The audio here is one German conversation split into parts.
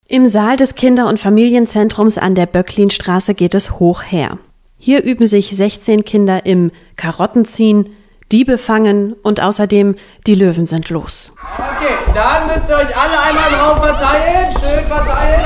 Im Saal des Kinder- und Familienzentrums an der Böcklinstraße geht es hoch her. Hier üben sich 16 Kinder im Karottenziehen, Diebe fangen und außerdem die Löwen sind los. Okay, dann müsst ihr euch alle einmal drauf verteilen, schön verteilen.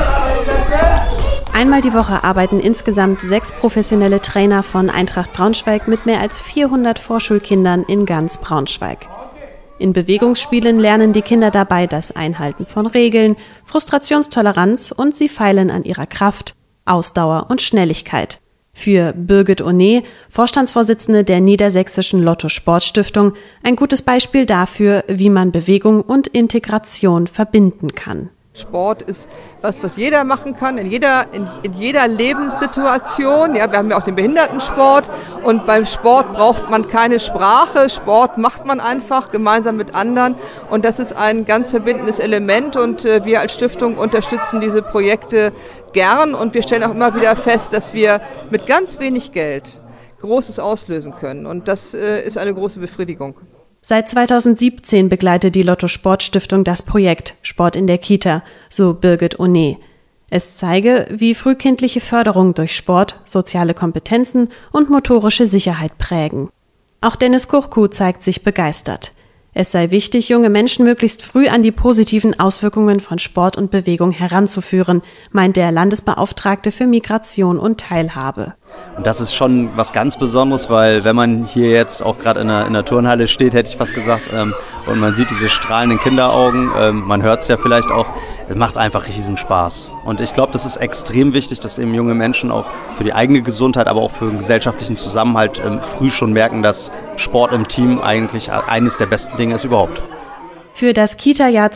Einmal die Woche arbeiten insgesamt 6 professionelle Trainer von Eintracht Braunschweig mit mehr als 400 Vorschulkindern in ganz Braunschweig. In Bewegungsspielen lernen die Kinder dabei das Einhalten von Regeln, Frustrationstoleranz und sie feilen an ihrer Kraft, Ausdauer und Schnelligkeit. Für Birgit Oné, Vorstandsvorsitzende der Niedersächsischen Lotto-Sport-Stiftung, ein gutes Beispiel dafür, wie man Bewegung und Integration verbinden kann. Sport ist was jeder machen kann, in jeder Lebenssituation. Ja, wir haben ja auch den Behindertensport und beim Sport braucht man keine Sprache. Sport macht man einfach gemeinsam mit anderen und das ist ein ganz verbindendes Element und wir als Stiftung unterstützen diese Projekte gern und wir stellen auch immer wieder fest, dass wir mit ganz wenig Geld Großes auslösen können und das ist eine große Befriedigung. Seit 2017 begleitet die Lotto-Sport-Stiftung das Projekt Sport in der Kita, so Birgit Oné. Es zeige, wie frühkindliche Förderung durch Sport soziale Kompetenzen und motorische Sicherheit prägen. Auch Dennis Kurku zeigt sich begeistert. Es sei wichtig, junge Menschen möglichst früh an die positiven Auswirkungen von Sport und Bewegung heranzuführen, meint der Landesbeauftragte für Migration und Teilhabe. Und das ist schon was ganz Besonderes, weil wenn man hier jetzt auch gerade in der Turnhalle steht, hätte ich fast gesagt, und man sieht diese strahlenden Kinderaugen, man hört es ja vielleicht auch, es macht einfach riesen Spaß. Und ich glaube, das ist extrem wichtig, dass eben junge Menschen auch für die eigene Gesundheit, aber auch für den gesellschaftlichen Zusammenhalt früh schon merken, dass Sport im Team eigentlich eines der besten Dinge ist überhaupt. Für das Kita-Jahr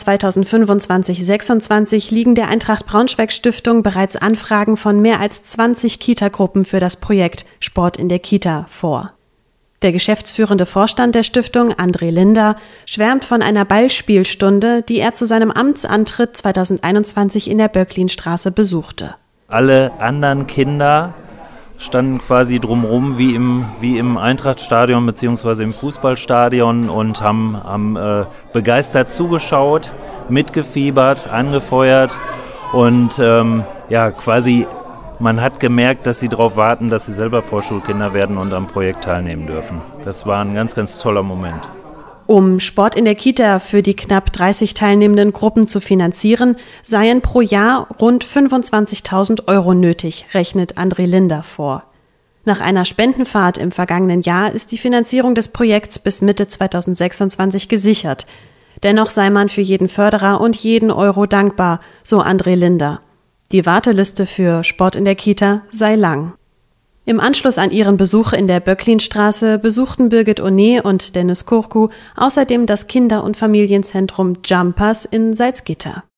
2025/26 liegen der Eintracht Braunschweig Stiftung bereits Anfragen von mehr als 20 Kitagruppen für das Projekt Sport in der Kita vor. Der geschäftsführende Vorstand der Stiftung, André Linder, schwärmt von einer Ballspielstunde, die er zu seinem Amtsantritt 2021 in der Böcklinstraße besuchte. Alle anderen Kinder standen quasi drumherum wie im Eintrachtstadion bzw. im Fußballstadion und haben begeistert zugeschaut, mitgefiebert, angefeuert und quasi man hat gemerkt, dass sie darauf warten, dass sie selber Vorschulkinder werden und am Projekt teilnehmen dürfen. Das war ein ganz, ganz toller Moment. Um Sport in der Kita für die knapp 30 teilnehmenden Gruppen zu finanzieren, seien pro Jahr rund 25.000 € nötig, rechnet André Linder vor. Nach einer Spendenfahrt im vergangenen Jahr ist die Finanzierung des Projekts bis Mitte 2026 gesichert. Dennoch sei man für jeden Förderer und jeden Euro dankbar, so André Linder. Die Warteliste für Sport in der Kita sei lang. Im Anschluss an ihren Besuch in der Böcklinstraße besuchten Birgit Oné und Dennis Kurku außerdem das Kinder- und Familienzentrum Jumpers in Salzgitter.